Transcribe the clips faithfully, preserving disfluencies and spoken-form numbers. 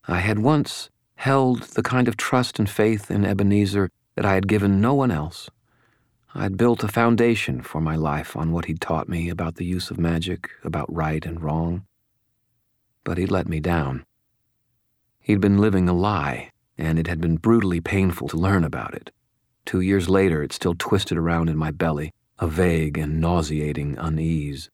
I had once held the kind of trust and faith in Ebenezer that I had given no one else. I'd built a foundation for my life on what he'd taught me about the use of magic, about right and wrong. But he'd let me down. He'd been living a lie, and it had been brutally painful to learn about it. Two years later, it still twisted around in my belly, a vague and nauseating unease.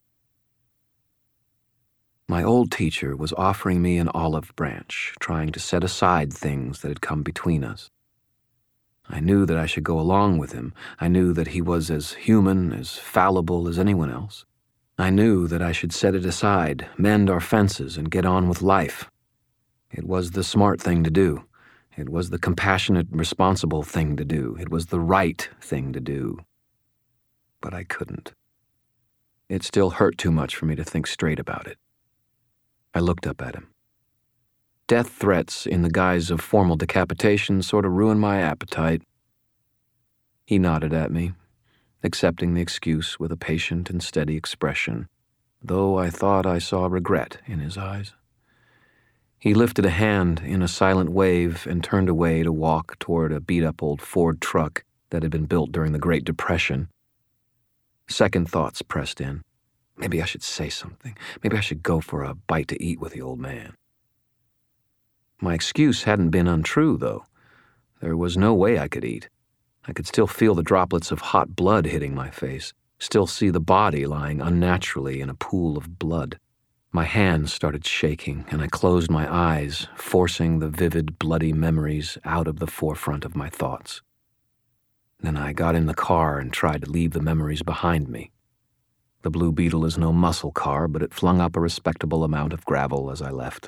My old teacher was offering me an olive branch, trying to set aside things that had come between us. I knew that I should go along with him. I knew that he was as human, as fallible as anyone else. I knew that I should set it aside, mend our fences, and get on with life. It was the smart thing to do. It was the compassionate, responsible thing to do. It was the right thing to do. But I couldn't. It still hurt too much for me to think straight about it. I looked up at him. Death threats in the guise of formal decapitation sort of ruined my appetite. He nodded at me, accepting the excuse with a patient and steady expression, though I thought I saw regret in his eyes. He lifted a hand in a silent wave and turned away to walk toward a beat-up old Ford truck that had been built during the Great Depression. Second thoughts pressed in. Maybe I should say something. Maybe I should go for a bite to eat with the old man. My excuse hadn't been untrue, though. There was no way I could eat. I could still feel the droplets of hot blood hitting my face, still see the body lying unnaturally in a pool of blood. My hands started shaking, and I closed my eyes, forcing the vivid, bloody memories out of the forefront of my thoughts. Then I got in the car and tried to leave the memories behind me. The Blue Beetle is no muscle car, but it flung up a respectable amount of gravel as I left.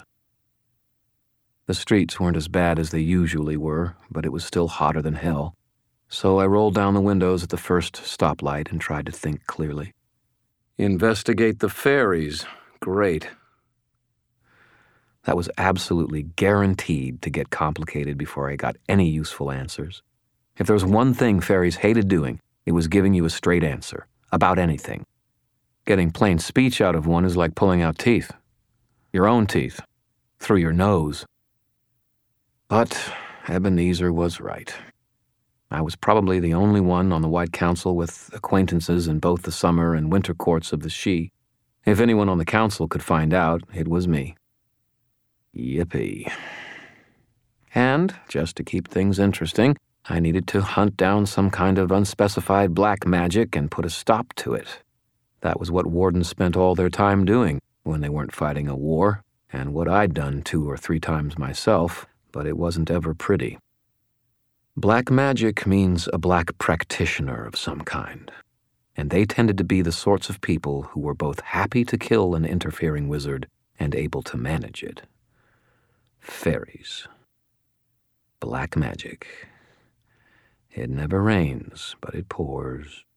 The streets weren't as bad as they usually were, but it was still hotter than hell, so I rolled down the windows at the first stoplight and tried to think clearly. Investigate the ferries. Great. That was absolutely guaranteed to get complicated before I got any useful answers. If there was one thing ferries hated doing, it was giving you a straight answer, about anything. Getting plain speech out of one is like pulling out teeth. Your own teeth. Through your nose. But Ebenezer was right. I was probably the only one on the White Council with acquaintances in both the summer and winter courts of the Sidhe. If anyone on the council could find out, it was me. Yippee. And, just to keep things interesting, I needed to hunt down some kind of unspecified black magic and put a stop to it. That was what wardens spent all their time doing when they weren't fighting a war, and what I'd done two or three times myself, but it wasn't ever pretty. Black magic means a black practitioner of some kind, and they tended to be the sorts of people who were both happy to kill an interfering wizard and able to manage it. Fairies. Black magic. It never rains, but it pours.